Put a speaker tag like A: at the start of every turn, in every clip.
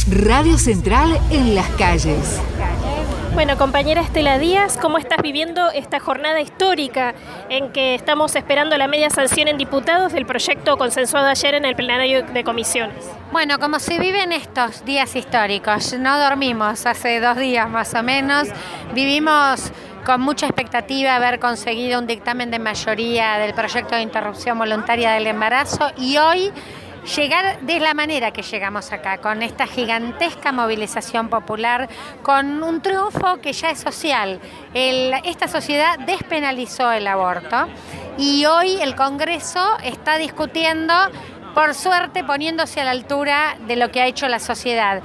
A: Radio Central en las calles.
B: Bueno, compañera Estela Díaz, ¿cómo estás viviendo esta jornada histórica en que estamos esperando la media sanción en diputados del proyecto consensuado ayer en el plenario de comisiones?
C: Bueno, como se viven estos días históricos, no dormimos hace 2 días más o menos, vivimos con mucha expectativa haber conseguido un dictamen de mayoría del proyecto de interrupción voluntaria del embarazo y hoy llegar de la manera que llegamos acá, con esta gigantesca movilización popular, con un triunfo que ya es social. Esta sociedad despenalizó el aborto y hoy el Congreso está discutiendo, por suerte, poniéndose a la altura de lo que ha hecho la sociedad.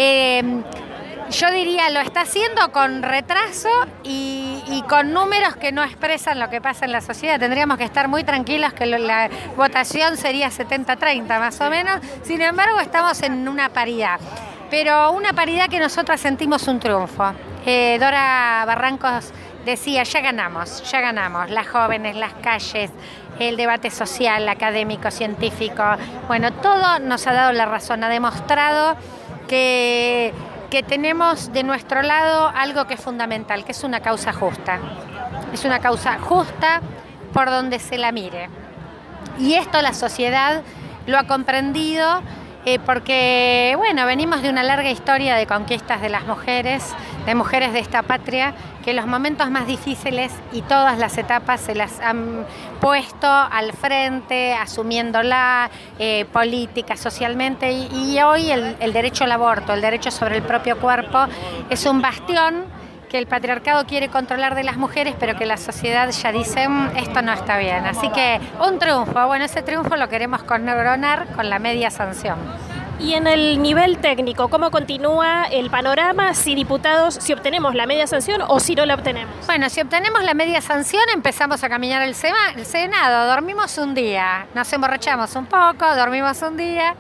C: Yo diría, lo está haciendo con retraso y con números que no expresan lo que pasa en la sociedad. Tendríamos que estar muy tranquilos que la votación sería 70-30 más o menos. Sin embargo, estamos en una paridad, pero una paridad que nosotras sentimos un triunfo. Dora Barrancos decía, ya ganamos, las jóvenes, las calles, el debate social, académico, científico. Bueno, todo nos ha dado la razón, ha demostrado que tenemos de nuestro lado algo que es fundamental, que es una causa justa. Es una causa justa por donde se la mire. Y esto la sociedad lo ha comprendido porque, bueno, venimos de una larga historia de conquistas de las mujeres, de esta patria, que en los momentos más difíciles y todas las etapas se las han puesto al frente, asumiéndola política, socialmente, y hoy el derecho al aborto, el derecho sobre el propio cuerpo, es un bastión que el patriarcado quiere controlar de las mujeres, pero que la sociedad ya dice, esto no está bien. Así que un triunfo, bueno, ese triunfo lo queremos coronar con la media sanción.
B: Y en el nivel técnico, ¿cómo continúa el panorama si obtenemos la media sanción o si no la obtenemos?
C: Bueno, si obtenemos la media sanción empezamos a caminar el Senado, dormimos un día, nos emborrachamos un poco, dormimos un día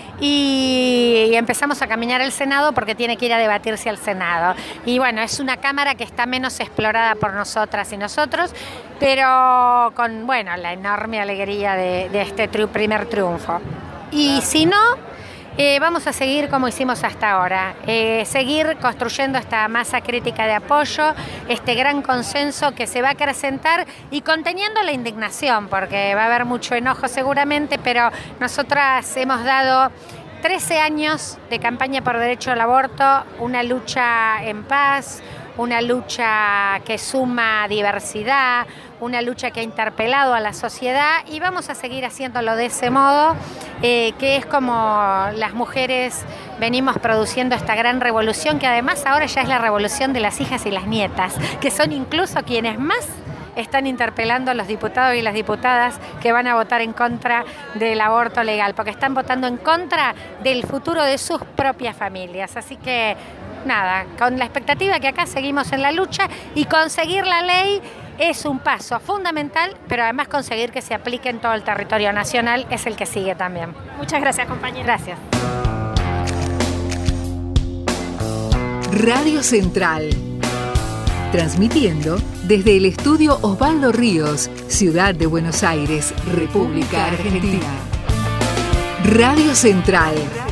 C: y empezamos a caminar el Senado porque tiene que ir a debatirse al Senado. Y bueno, es una Cámara que está menos explorada por nosotras y nosotros, pero con, bueno, la enorme alegría de este primer triunfo. Y si no, vamos a seguir como hicimos hasta ahora, seguir construyendo esta masa crítica de apoyo, este gran consenso que se va a acrecentar y conteniendo la indignación, porque va a haber mucho enojo seguramente, pero nosotras hemos dado 13 años de campaña por derecho al aborto, una lucha en paz, una lucha que suma diversidad, una lucha que ha interpelado a la sociedad y vamos a seguir haciéndolo de ese modo, que es como las mujeres venimos produciendo esta gran revolución, que además ahora ya es la revolución de las hijas y las nietas, que son incluso quienes más están interpelando a los diputados y las diputadas que van a votar en contra del aborto legal, porque están votando en contra del futuro de sus propias familias. Así que nada, con la expectativa que acá seguimos en la lucha y conseguir la ley es un paso fundamental, pero además conseguir que se aplique en todo el territorio nacional es el que sigue también.
B: Muchas gracias, compañera.
C: Gracias.
A: Radio Central. Transmitiendo desde el estudio Osvaldo Ríos, Ciudad de Buenos Aires, República Argentina. Radio Central.